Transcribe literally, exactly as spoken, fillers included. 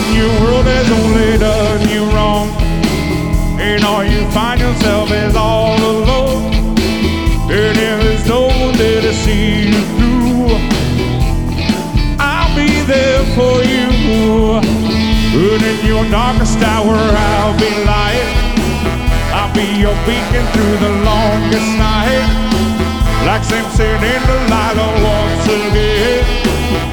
when your world has only done you wrong, and all you find yourself is all alone, and there's no one there to see you through, I'll be there for you. And in your darkest hour I'll be light, I'll be your beacon through the longest night, like Samson in Delilah once again.